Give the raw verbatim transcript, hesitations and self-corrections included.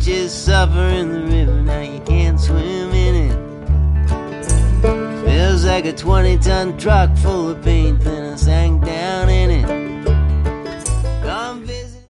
you suffer in the river, now you can't swim in it. Feels like a twenty ton truck full of paint thinner sank down